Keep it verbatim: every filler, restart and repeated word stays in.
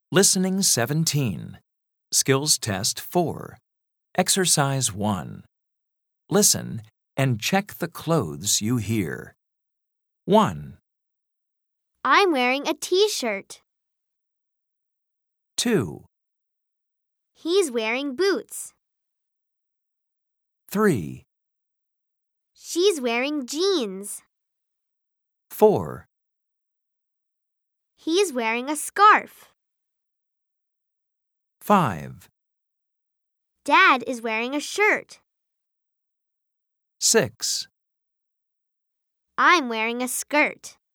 Listening seventeen. Skills Test four. Exercise one. Listen and check the clothes you hear. one, I'm wearing a t-shirt. two, He's wearing boots. three, She's wearing jeans. four, He's wearing a scarf. five, Dad is wearing a shirt. six. I'm wearing a skirt.